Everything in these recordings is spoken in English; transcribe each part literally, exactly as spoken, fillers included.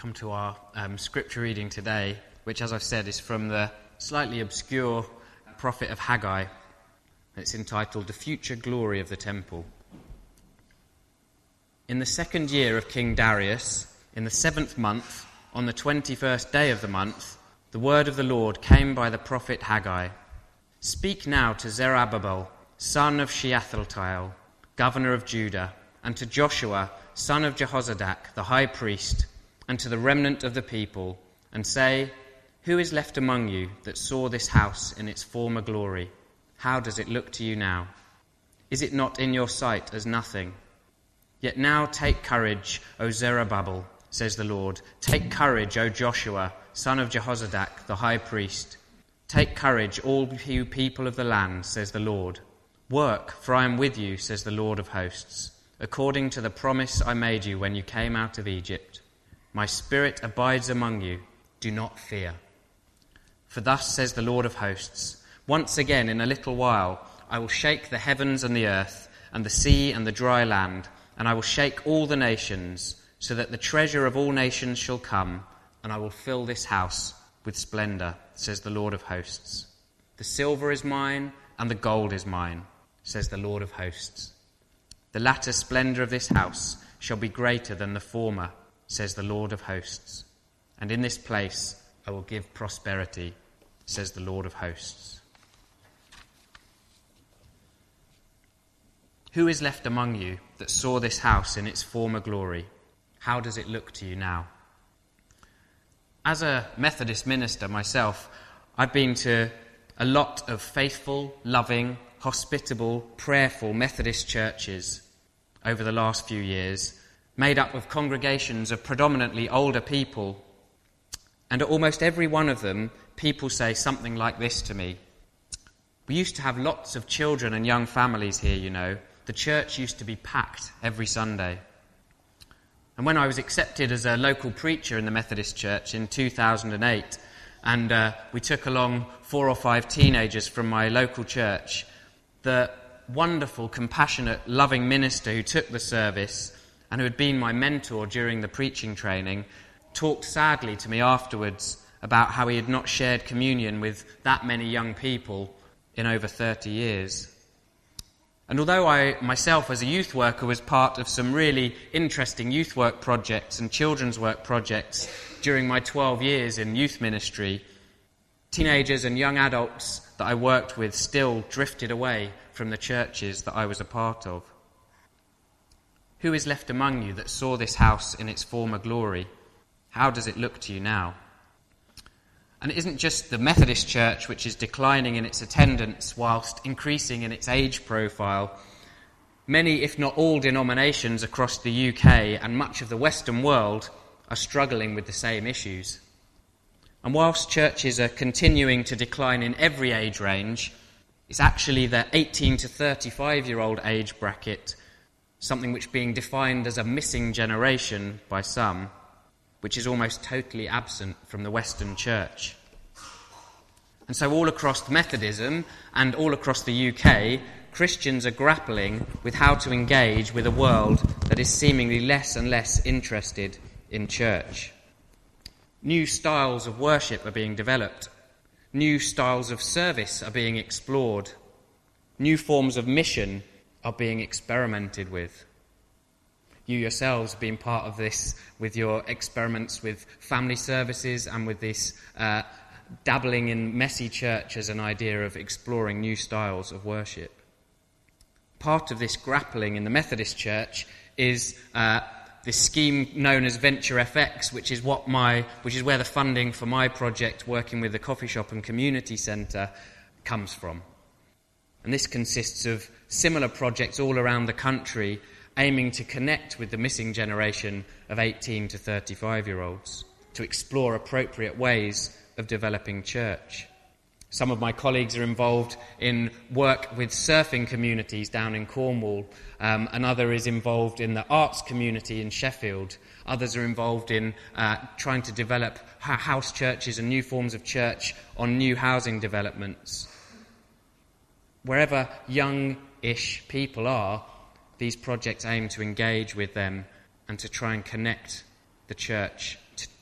come to our um, scripture reading today, which, as I've said, is from the slightly obscure prophet of Haggai. It's entitled The Future Glory of the Temple. In the second year of King Darius, in the seventh month, on the twenty-first day of the month, the word of the Lord came by the prophet Haggai. Speak now to Zerubbabel, son of Shealtiel, governor of Judah, and to Joshua, son of Jehozadak, the high priest, and to the remnant of the people, and say, Who is left among you that saw this house in its former glory? How does it look to you now? Is it not in your sight as nothing? Yet now take courage, O Zerubbabel, says the Lord. Take courage, O Joshua, son of Jehozadak, the high priest. Take courage, all you people of the land, says the Lord. Work, for I am with you, says the Lord of hosts, according to the promise I made you when you came out of Egypt. My spirit abides among you. Do not fear. For thus says the Lord of hosts, once again in a little while I will shake the heavens and the earth, and the sea and the dry land, and I will shake all the nations, so that the treasure of all nations shall come, and I will fill this house with splendor, says the Lord of hosts. The silver is mine, and the gold is mine, says the Lord of hosts. The latter splendor of this house shall be greater than the former, says the Lord of hosts. And in this place I will give prosperity, says the Lord of hosts. Who is left among you that saw this house in its former glory? How does it look to you now? As a Methodist minister myself, I've been to a lot of faithful, loving, hospitable, prayerful Methodist churches over the last few years, made up of congregations of predominantly older people. And at almost every one of them, people say something like this to me. We used to have lots of children and young families here, you know. The church used to be packed every Sunday. And when I was accepted as a local preacher in the Methodist Church in two thousand eight, and uh, we took along four or five teenagers from my local church, the wonderful, compassionate, loving minister who took the service and who had been my mentor during the preaching training talked sadly to me afterwards about how he had not shared communion with that many young people in over thirty years. And although I myself as a youth worker was part of some really interesting youth work projects and children's work projects during my twelve years in youth ministry, teenagers and young adults that I worked with still drifted away from the churches that I was a part of. Who is left among you that saw this house in its former glory? How does it look to you now? And it isn't just the Methodist Church which is declining in its attendance whilst increasing in its age profile. Many, if not all, denominations across the U K and much of the Western world are struggling with the same issues. And whilst churches are continuing to decline in every age range, it's actually the eighteen to thirty-five-year-old age bracket, something which is being defined as a missing generation by some, which is almost totally absent from the Western Church. And so all across Methodism and all across the U K, Christians are grappling with how to engage with a world that is seemingly less and less interested in church. New styles of worship are being developed. New styles of service are being explored. New forms of mission are being experimented with. You yourselves have been part of this with your experiments with family services and with this uh, dabbling in messy church as an idea of exploring new styles of worship. Part of this grappling in the Methodist Church is uh, this scheme known as Venture F X, which is what my, which is where the funding for my project working with the Coffee Shop and Community Centre comes from. And this consists of similar projects all around the country aiming to connect with the missing generation of eighteen to thirty-five-year-olds, to explore appropriate ways of developing church. Some of my colleagues are involved in work with surfing communities down in Cornwall. Um, another is involved in the arts community in Sheffield. Others are involved in uh, trying to develop house churches and new forms of church on new housing developments. Wherever young-ish people are, these projects aim to engage with them and to try and connect the church to,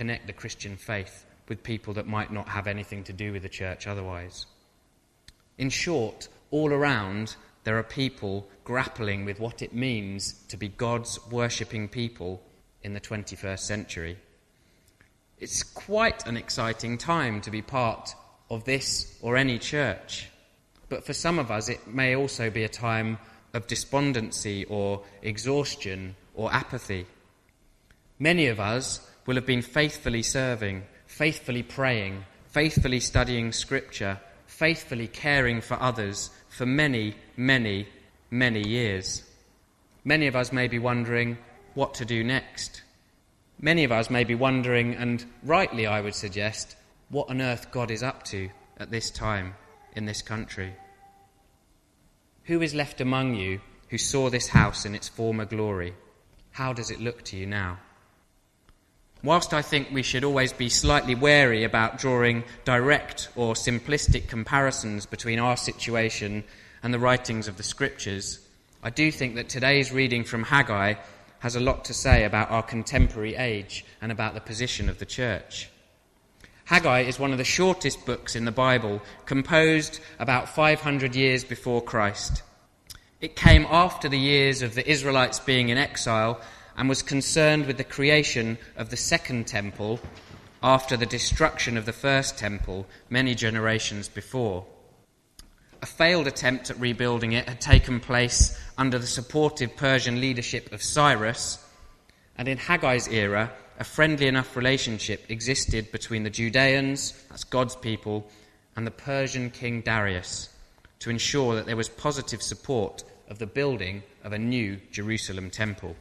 connect the Christian faith with people that might not have anything to do with the church otherwise. In short, all around there are people grappling with what it means to be God's worshipping people in the twenty-first century. It's quite an exciting time to be part of this or any church, but for some of us it may also be a time of despondency or exhaustion or apathy. Many of us will have been faithfully serving, faithfully praying, faithfully studying Scripture, faithfully caring for others for many, many, many years. Many of us may be wondering what to do next. Many of us may be wondering, and rightly I would suggest, what on earth God is up to at this time in this country. Who is left among you who saw this house in its former glory? How does it look to you now? Whilst I think we should always be slightly wary about drawing direct or simplistic comparisons between our situation and the writings of the Scriptures, I do think that today's reading from Haggai has a lot to say about our contemporary age and about the position of the church. Haggai is one of the shortest books in the Bible, composed about five hundred years before Christ. It came after the years of the Israelites being in exile and was concerned with the creation of the second temple after the destruction of the first temple many generations before. A failed attempt at rebuilding it had taken place under the supportive Persian leadership of Cyrus, and in Haggai's era, a friendly enough relationship existed between the Judeans, that's God's people, and the Persian king Darius to ensure that there was positive support of the building of a new Jerusalem temple.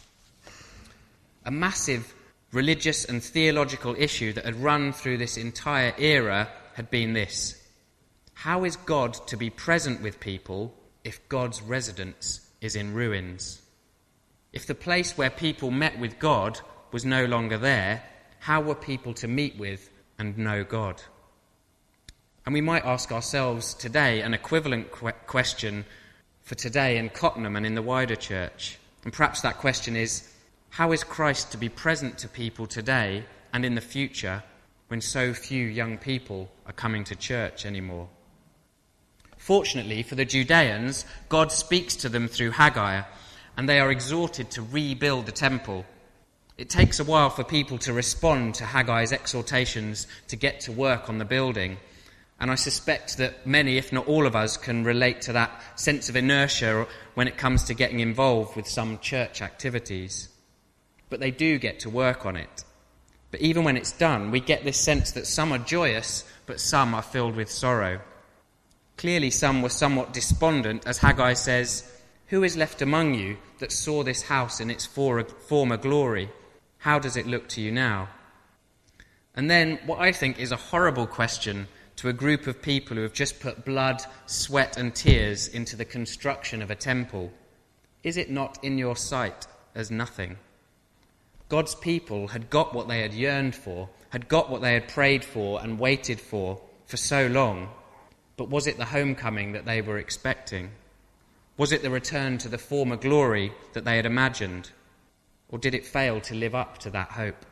A massive religious and theological issue that had run through this entire era had been this: how is God to be present with people if God's residence is in ruins? If the place where people met with God was no longer there, how were people to meet with and know God? And we might ask ourselves today an equivalent que- question for today in Cottenham and in the wider church. And perhaps that question is, how is Christ to be present to people today and in the future when so few young people are coming to church anymore? Fortunately for the Judeans, God speaks to them through Haggai, and they are exhorted to rebuild the temple. It takes a while for people to respond to Haggai's exhortations to get to work on the building, and I suspect that many, if not all of us, can relate to that sense of inertia when it comes to getting involved with some church activities. But they do get to work on it. But even when it's done, we get this sense that some are joyous, but some are filled with sorrow. Clearly some were somewhat despondent, as Haggai says, "Who is left among you that saw this house in its for- former glory? How does it look to you now?" And then what I think is a horrible question to a group of people who have just put blood, sweat and tears into the construction of a temple: is it not in your sight as nothing? God's people had got what they had yearned for, had got what they had prayed for and waited for for so long, but was it the homecoming that they were expecting? Was it the return to the former glory that they had imagined? Or did it fail to live up to that hope?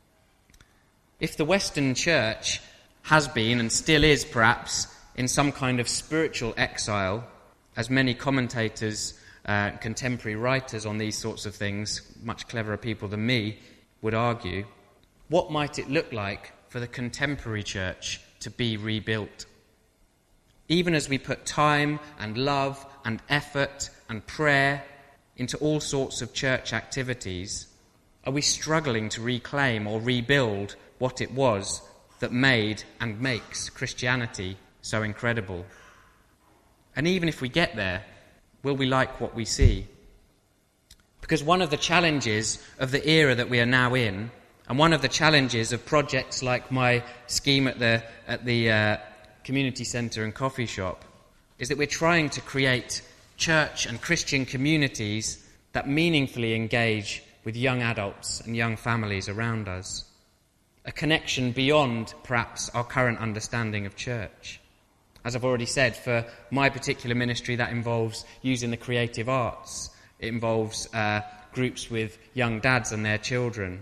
If the Western Church has been and still is perhaps in some kind of spiritual exile, as many commentators, uh, contemporary writers on these sorts of things, much cleverer people than me, would argue, what might it look like for the contemporary church to be rebuilt? Even as we put time and love and effort and prayer into all sorts of church activities, are we struggling to reclaim or rebuild what it was that made and makes Christianity so incredible? And even if we get there, will we like what we see? Because one of the challenges of the era that we are now in, and one of the challenges of projects like my scheme at the at the uh, community centre and coffee shop, is that we're trying to create church and Christian communities that meaningfully engage with young adults and young families around us. A connection beyond, perhaps, our current understanding of church. As I've already said, for my particular ministry, that involves using the creative arts. It involves uh, groups with young dads and their children.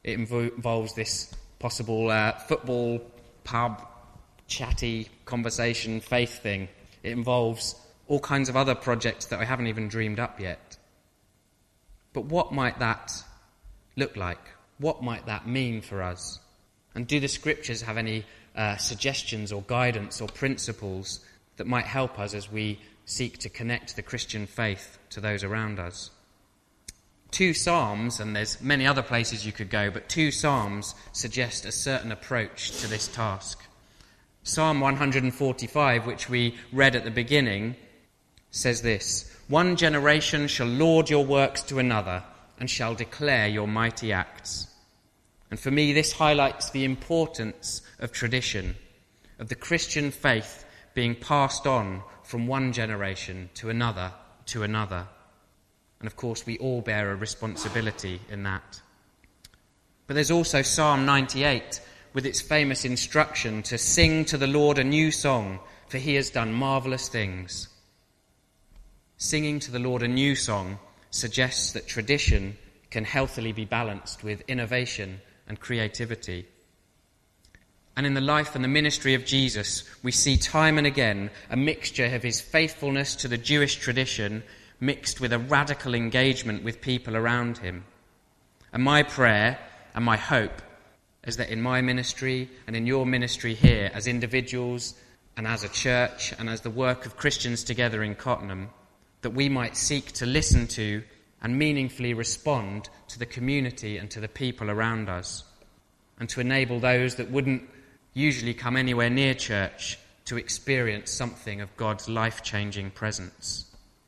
It invo- involves this possible uh, football, pub, chatty conversation, faith thing. It involves all kinds of other projects that I haven't even dreamed up yet. But what might that look like? What might that mean for us? And do the scriptures have any uh, suggestions or guidance or principles that might help us as we seek to connect the Christian faith to those around us? Two Psalms, and there's many other places you could go, but two Psalms suggest a certain approach to this task. Psalm one forty-five, which we read at the beginning, says this: "One generation shall laud your works to another, and shall declare your mighty acts." And for me, this highlights the importance of tradition, of the Christian faith being passed on from one generation to another to another. And of course, we all bear a responsibility in that. But there's also Psalm ninety-eight, with its famous instruction to sing to the Lord a new song, for he has done marvellous things. Singing to the Lord a new song suggests that tradition can healthily be balanced with innovation and creativity. And in the life and the ministry of Jesus, we see time and again a mixture of his faithfulness to the Jewish tradition mixed with a radical engagement with people around him. And my prayer and my hope is that in my ministry and in your ministry here as individuals and as a church and as the work of Christians together in Cottenham, that we might seek to listen to and meaningfully respond to the community and to the people around us, and to enable those that wouldn't usually come anywhere near church to experience something of God's life-changing presence.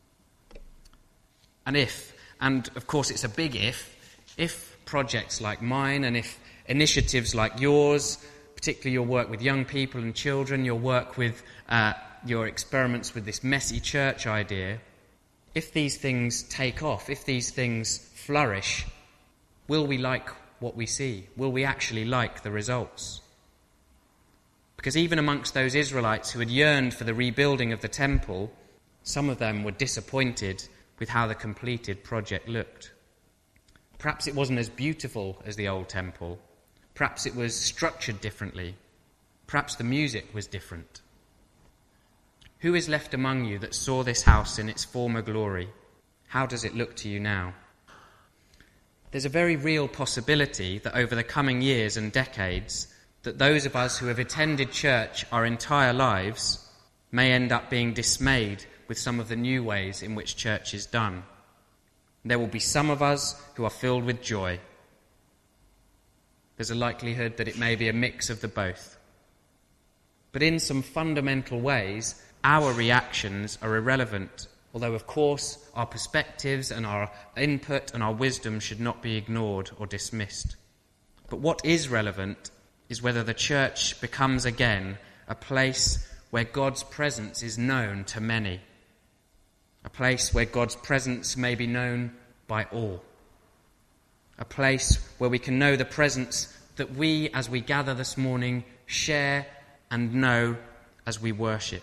And if, and of course it's a big if, if projects like mine and if initiatives like yours, particularly your work with young people and children, your work with uh, your experiments with this messy church idea, if these things take off, if these things flourish, will we like what we see? Will we actually like the results? Because even amongst those Israelites who had yearned for the rebuilding of the temple, some of them were disappointed with how the completed project looked. Perhaps it wasn't as beautiful as the old temple. Perhaps it was structured differently. Perhaps the music was different. Who is left among you that saw this house in its former glory? How does it look to you now? There's a very real possibility that over the coming years and decades, that those of us who have attended church our entire lives may end up being dismayed with some of the new ways in which church is done. There will be some of us who are filled with joy. There's a likelihood that it may be a mix of the both. But in some fundamental ways, our reactions are irrelevant, although of course our perspectives and our input and our wisdom should not be ignored or dismissed. But what is relevant is whether the church becomes again a place where God's presence is known to many. A place where God's presence may be known by all. A place where we can know the presence that we, as we gather this morning, share and know as we worship.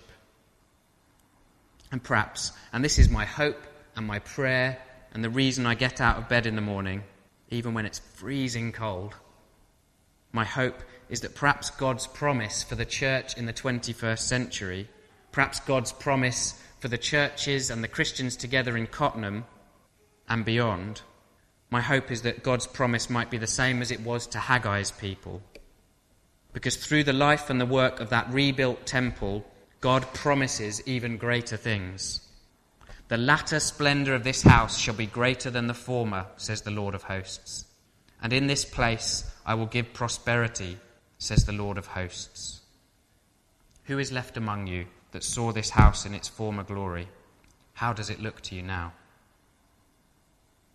And perhaps, and this is my hope and my prayer and the reason I get out of bed in the morning, even when it's freezing cold, my hope is that perhaps God's promise for the church in the twenty-first century, perhaps God's promise for the churches and the Christians together in Cottenham and beyond, my hope is that God's promise might be the same as it was to Haggai's people. Because through the life and the work of that rebuilt temple, God promises even greater things. The latter splendour of this house shall be greater than the former, says the Lord of hosts. And in this place I will give prosperity, says the Lord of hosts. Who is left among you that saw this house in its former glory? How does it look to you now?